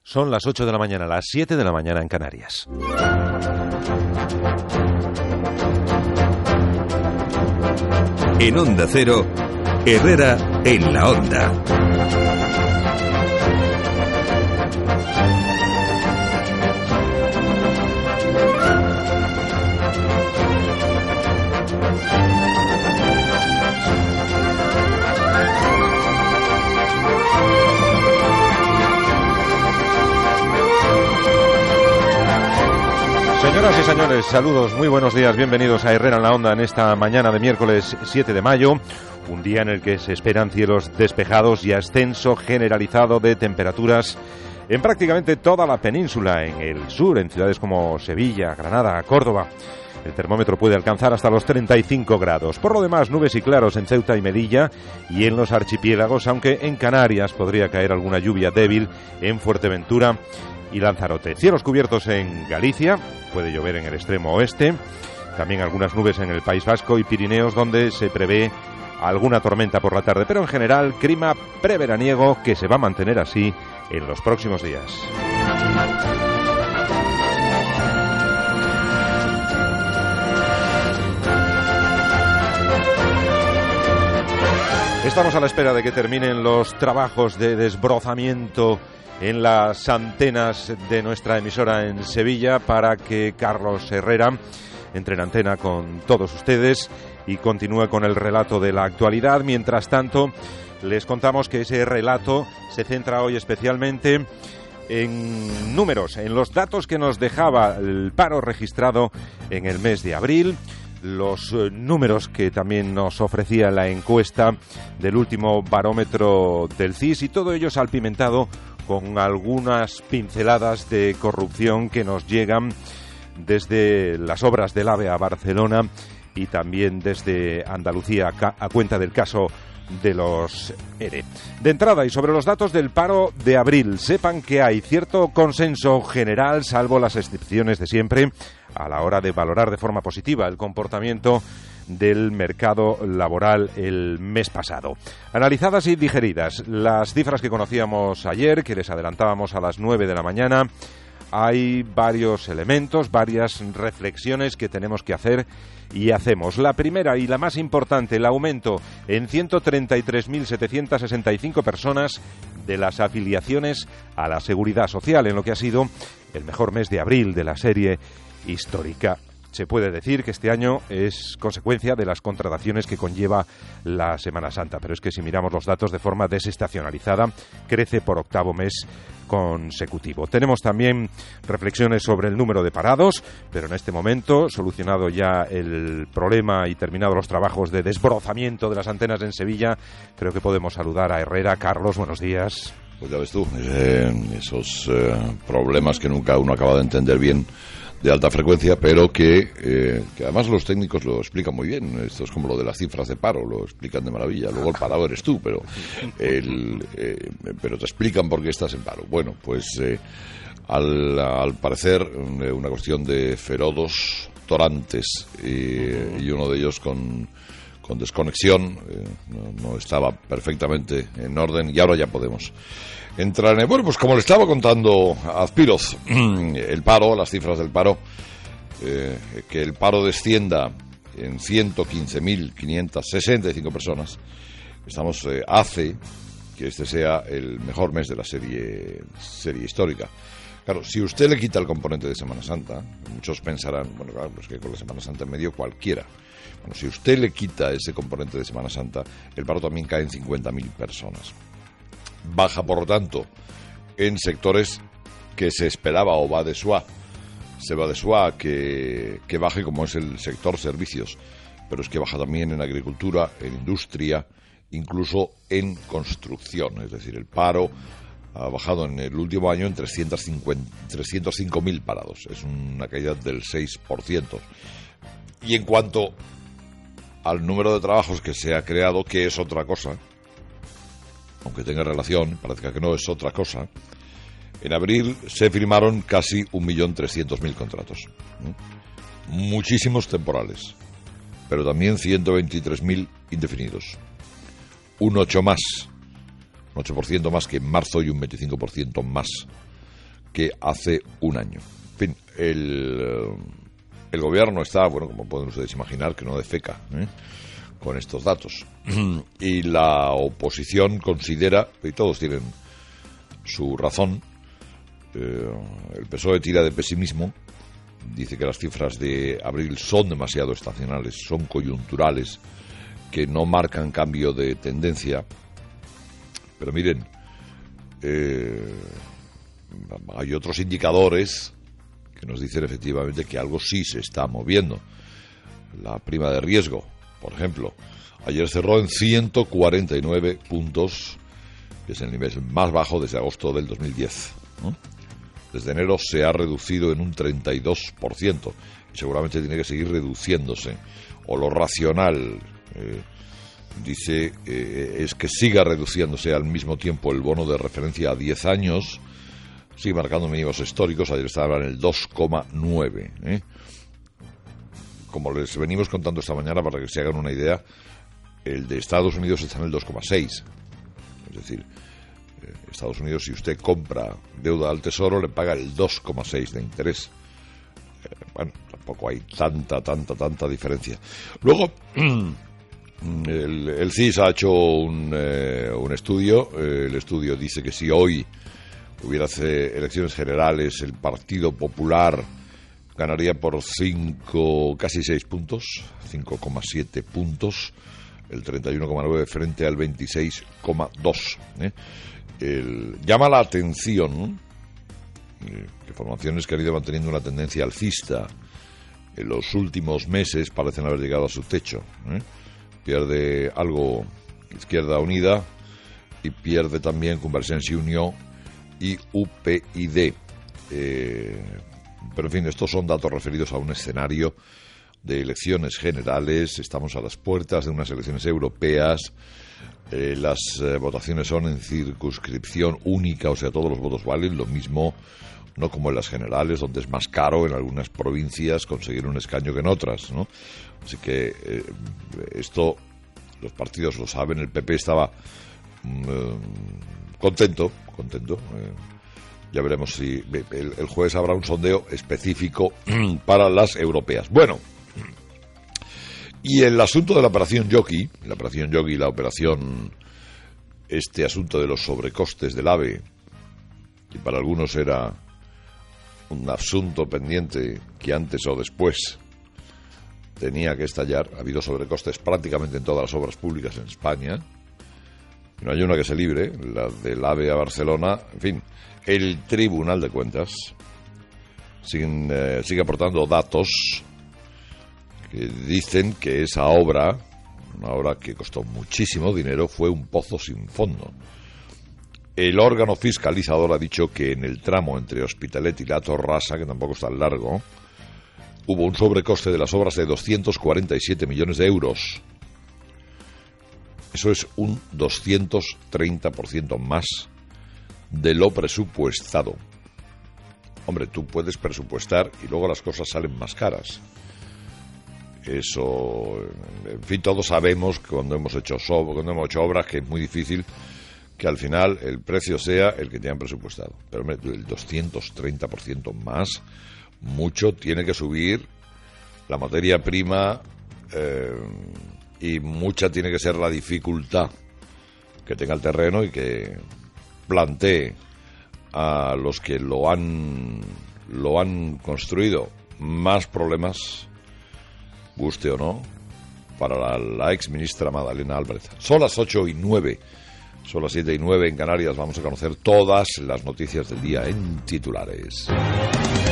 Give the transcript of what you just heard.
Son las 8 de la mañana, las 7 de la mañana en Canarias. En Onda Cero, Herrera en la Onda. Señoras y señores, saludos, muy buenos días, bienvenidos a Herrera en la Onda en esta mañana de miércoles 7 de mayo, un día en el que se esperan cielos despejados y ascenso generalizado de temperaturas en prácticamente toda la península, en el sur, en ciudades como Sevilla, Granada, Córdoba. El termómetro puede alcanzar hasta los 35 grados. Por lo demás, nubes y claros en Ceuta y Melilla y en los archipiélagos, aunque en Canarias podría caer alguna lluvia débil en Fuerteventura y Lanzarote. Cielos cubiertos en Galicia, puede llover en el extremo oeste, también algunas nubes en el País Vasco y Pirineos, donde se prevé alguna tormenta por la tarde, pero en general clima preveraniego que se va a mantener así en los próximos días. Estamos a la espera de que terminen los trabajos de desbrozamiento en las antenas de nuestra emisora en Sevilla para que Carlos Herrera entre en antena con todos ustedes y continúe con el relato de la actualidad. Mientras tanto, les contamos que ese relato se centra hoy especialmente en números, en los datos que nos dejaba el paro registrado en el mes de abril, los números que también nos ofrecía la encuesta del último barómetro del CIS, y todo ello salpimentado con algunas pinceladas de corrupción que nos llegan desde las obras del AVE a Barcelona y también desde Andalucía a cuenta del caso de los ERE. De entrada, y sobre los datos del paro de abril, sepan que hay cierto consenso general, salvo las excepciones de siempre, a la hora de valorar de forma positiva el comportamiento del mercado laboral el mes pasado. Analizadas y digeridas las cifras que conocíamos ayer, que les adelantábamos a las 9 de la mañana, hay varios elementos, varias reflexiones que tenemos que hacer y hacemos. La primera y la más importante, el aumento en 133.765 personas de las afiliaciones a la Seguridad Social, en lo que ha sido el mejor mes de abril de la serie histórica. Se puede decir que este año es consecuencia de las contrataciones que conlleva la Semana Santa, pero es que si miramos los datos de forma desestacionalizada, crece por octavo mes consecutivo. Tenemos también reflexiones sobre el número de parados, pero en este momento, solucionado ya el problema y terminados los trabajos de desbrozamiento de las antenas en Sevilla, creo que podemos saludar a Herrera. Carlos, buenos días. Pues ya ves tú, esos problemas que nunca uno acaba de entender bien, de alta frecuencia, pero que además los técnicos lo explican muy bien. Esto es como lo de las cifras de paro, lo explican de maravilla. Luego el parado eres tú, pero te explican por qué estás en paro. Bueno, pues al parecer una cuestión de ferodos torantes y uno de ellos con desconexión, no estaba perfectamente en orden, y ahora ya podemos entrar en... Bueno, pues como le estaba contando a Azpiroz, el paro, las cifras del paro, que el paro descienda en 115.565 personas, hace que este sea el mejor mes de la serie histórica. Claro, si usted le quita el componente de Semana Santa, muchos pensarán, bueno, claro, pues que con la Semana Santa en medio cualquiera. Bueno, si usted le quita ese componente de Semana Santa, el paro también cae en 50.000 personas. Baja, por lo tanto, en sectores que se esperaba o va de suá. Se va de suá que baje, como es el sector servicios, pero es que baja también en agricultura, en industria, incluso en construcción. Es decir, el paro ha bajado en el último año en 305.000 parados. Es una caída del 6%. Y en cuanto al número de trabajos que se ha creado, que es otra cosa, aunque tenga relación, parezca que no es otra cosa, en abril se firmaron casi 1.300.000 contratos. Muchísimos temporales, pero también 123.000 indefinidos. Un 8% más que en marzo y un 25% más que hace un año. En fin, el gobierno está, bueno, como pueden ustedes imaginar, que no defeca con estos datos. Y la oposición considera, y todos tienen su razón, el PSOE tira de pesimismo, dice que las cifras de abril son demasiado estacionales, son coyunturales, que no marcan cambio de tendencia. Pero miren, hay otros indicadores que nos dicen efectivamente que algo sí se está moviendo. La prima de riesgo, por ejemplo, ayer cerró en 149 puntos, que es el nivel más bajo desde agosto del 2010, ¿no? Desde enero se ha reducido en un 32% y seguramente tiene que seguir reduciéndose. O lo racional, dice, es que siga reduciéndose al mismo tiempo el bono de referencia a 10 años, sigue marcando mínimos históricos, ayer estaba en el 2,9. Como les venimos contando esta mañana, para que se hagan una idea, el de Estados Unidos está en el 2,6. Es decir, Estados Unidos, si usted compra deuda al Tesoro, le paga el 2,6 de interés. Bueno, tampoco hay tanta diferencia. Luego, el CIS ha hecho un estudio. El estudio dice que si hoy hubiera elecciones generales, el Partido Popular ganaría por casi 6 puntos, 5,7 puntos, el 31,9 frente al 26,2. Llama la atención que formaciones que han ido manteniendo una tendencia alcista en los últimos meses parecen haber llegado a su techo. Pierde algo Izquierda Unida y pierde también Convergencia y Unió y UPyD. Pero en fin, estos son datos referidos a un escenario de elecciones generales. Estamos a las puertas de unas elecciones europeas. Las votaciones son en circunscripción única, o sea, todos los votos valen lo mismo, no como en las generales, donde es más caro en algunas provincias conseguir un escaño que en otras, ¿no? Así que esto los partidos lo saben. El PP estaba contento. Ya veremos si el jueves habrá un sondeo específico para las europeas. Bueno, y el asunto de la operación Yoki, este asunto de los sobrecostes del AVE, que para algunos era un asunto pendiente que antes o después tenía que estallar. Ha habido sobrecostes prácticamente en todas las obras públicas en España. No hay una que se libre, la del AVE a Barcelona. En fin, el Tribunal de Cuentas sigue aportando datos que dicen que esa obra, una obra que costó muchísimo dinero, fue un pozo sin fondo. El órgano fiscalizador ha dicho que en el tramo entre Hospitalet y La Torrasa, que tampoco es tan largo, hubo un sobrecoste de las obras de 247 millones de euros. Eso es un 230% más de lo presupuestado. Hombre, tú puedes presupuestar y luego las cosas salen más caras. Eso, en fin, todos sabemos que cuando hemos hecho obras que es muy difícil que al final el precio sea el que te han presupuestado. Pero hombre, el 230% más, mucho tiene que subir la materia prima, y mucha tiene que ser la dificultad que tenga el terreno y que plantee a los que lo han construido más problemas, guste o no, para la ex ministra Madalena Álvarez. Son las 8:09, son las 7:09 en Canarias. Vamos a conocer todas las noticias del día en titulares.